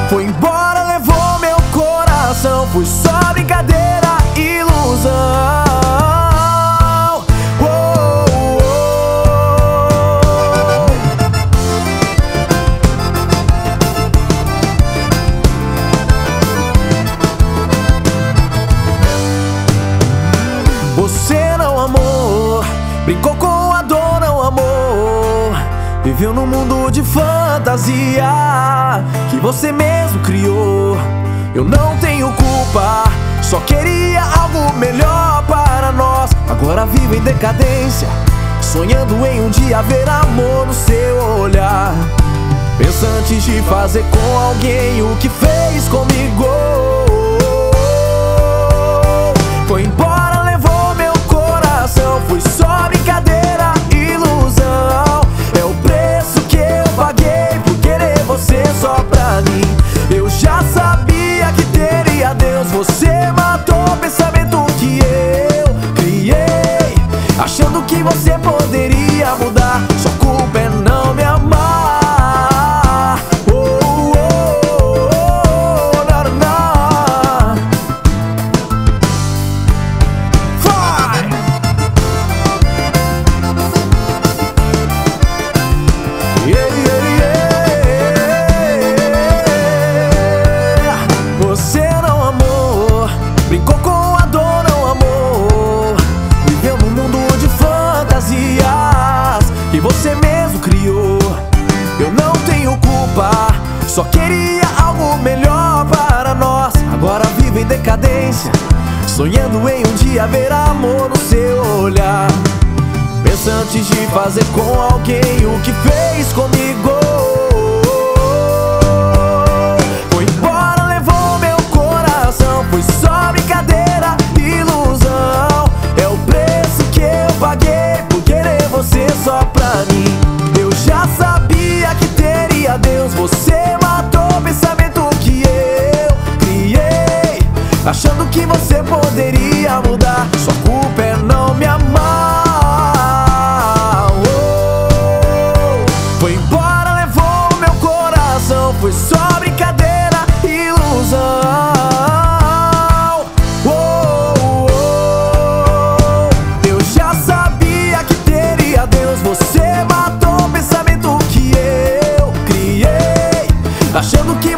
Foi embora, levou meu coração. Foi só brincadeira, ilusão. Você não amou, brincou com a dor, não amou. Viveu num mundo de fantasia que você mesmo criou. Eu não tenho culpa, só queria algo melhor para nós. Agora vivo em decadência, sonhando em um dia ver amor no seu olhar. Pensa antes de fazer com alguém o que fez comigo. Foi embora, levou meu coração. Foi só brincadeira, ilusão. É o preço que eu paguei por querer você só pra mim. Eu já sabia que teria Deus. Você matou o pensamento que eu criei, achando que você poderia mudar. Sua culpa é não me amar. Você não amou, brincou com a dor, não amou. Viveu num mundo de fantasias que você mesmo criou. Eu não tenho culpa, só queria algo melhor para nós. Agora vivo em decadência, sonhando em um dia ver amor no seu olhar. Pensa antes de fazer com alguém o que fez comigo. Foi embora, levou meu coração. Foi só brincadeira, ilusão. É o preço que eu paguei por querer você só pra mim. Eu já sabia que teria Deus. Você matou o pensamento que eu criei, achando que você poderia mudar. Sua culpa é não me amar. Foi embora, levou meu coração. Foi só brincadeira, ilusão. Eu já sabia que teria Deus. Você matou o pensamento que eu criei, achando que